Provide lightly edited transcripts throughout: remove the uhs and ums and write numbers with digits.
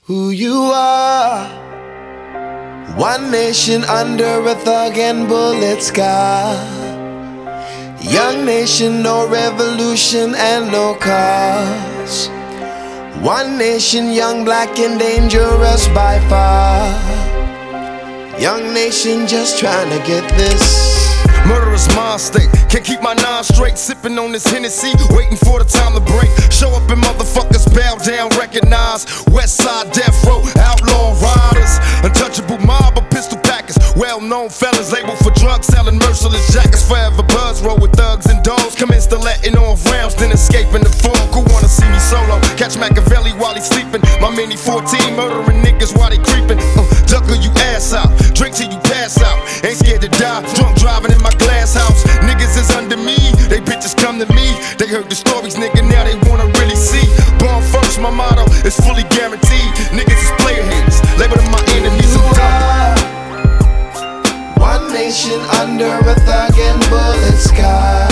who you are. One nation under a thug and bullet sky. Young nation, no revolution and no cause. One nation, young, black and dangerous by far. Young nation just trying to get this. Murderous mind state, can't keep my nine straight. Sipping on this Hennessy, waiting for the time to break. Show up and motherfuckers bow down, recognize. West side death row, outlaw riders. Untouchable mob of pistol packers. Well-known fellas labeled for drugs, selling merciless jackets. Forever buzz, roll with thugs and dogs. Commence to letting off rounds, then escaping the fog. Who wanna see me solo? Catch Machiavelli while he's sleeping. My mini 14 murdering niggas while they creeping. Ducker you ass out, drink till you pass out. Ain't scared to die, drunk driving in my glass house. Niggas is under me, they bitches come to me. They heard the stories, nigga, now they wanna really see. Born first, my motto is fully guaranteed. Niggas is player haters, label them my enemies. One nation under a thug and bullet sky.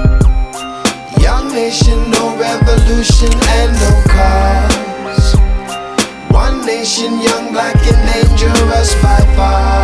Young nation, no revolution and no cause. One nation, young, black and dangerous by far.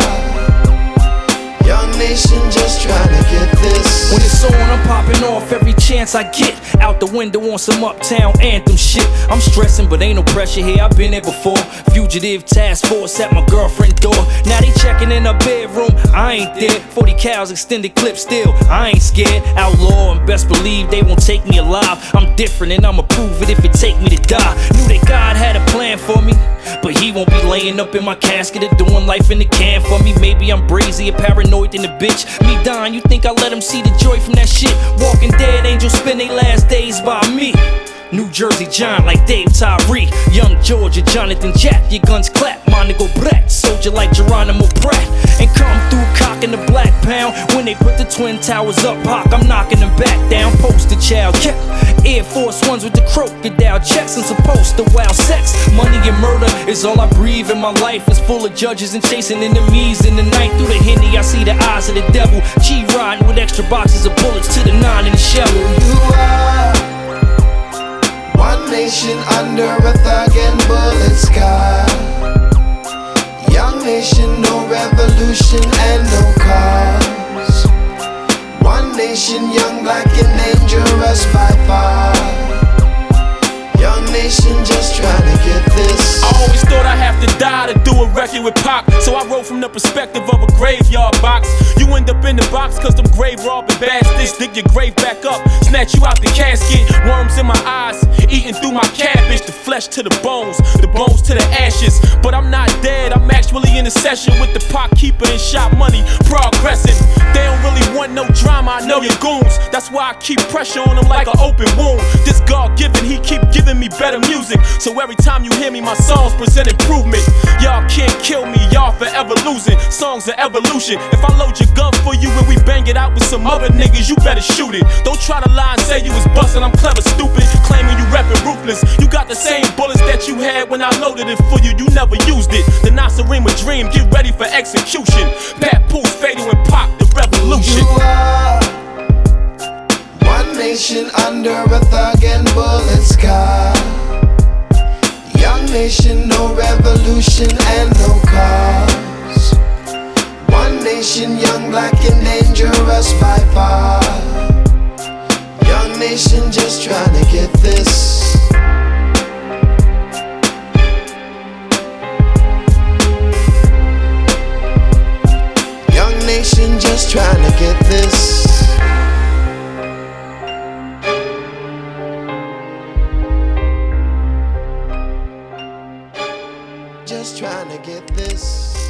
Young nation just trying to get this. When it's on, I'm popping off every chance I get. Out the window on some uptown anthem shit. I'm stressing, but ain't no pressure here, I've been there before. Fugitive task force at my girlfriend's door. Now they checking in her bedroom, I ain't there. 40 cows, extended clip still, I ain't scared. Outlaw and best believe they won't take me alive. I'm different and I'ma prove it if it take me to die. Knew that God had a plan for me, but he won't be laying up in my casket or doing life in the can for me. Maybe I'm brazy or paranoid than a bitch. Me dying, you think I let him see the joy from that shit? Walking dead angels spend their last days by me. New Jersey John like Dave Tyree. Young Georgia Jonathan Jack, your guns clap. My nigga Brett, soldier like Geronimo Pratt. And come through cocking the black pound. When they put the Twin Towers up, Hawk, I'm knocking them back down. Poster child, yeah. Air Force Ones with the crocodile checks. I'm supposed to wow sex. Money and murder is all I breathe, and my life is full of judges and chasing enemies. In the night through the Henny, I see the eyes of the devil. G riding with extra boxes of bullets to the 9 in the shell. You are one nation under a thug and bullet sky. Young nation, no revolution and no cause. One nation, young, black and dangerous by far. Young nation just trying to get this. I always thought I have to die to do a record with Pac, so I wrote from the perspective of a graveyard box. You end up in the box cause them grave robbing bastards dig your grave back up, snatch you out the casket. Worms in my eyes, eating through my cabbage. The flesh to the bones to the ashes. But I'm not dead, I'm actually in a session with the pot keeper and shot money progressing. They don't really want no drama, I know your goons. That's why I keep pressure on them like an open wound. This God given, he keep giving me better music. So every time you hear me, my songs present improvement. Y'all can't kill me, y'all forever losing. Songs are evolution. If I load your gun for you and we bang it out with some other niggas, you better shoot it. Don't try to lie and say you was bustin', I'm clever, stupid. Claiming you rapping ruthless. You got the same bullets that you had when I loaded it for you, you never used it. The Nasarima dream, get ready for execution. Papoose, Fatal and Pop, the revolution. You are one nation under a thug and bullet sky. Young nation, no revolution and no cause. One nation, young, black and dangerous by far. Young nation just trying to get this. Young nation just trying to get this. Just trying to get this.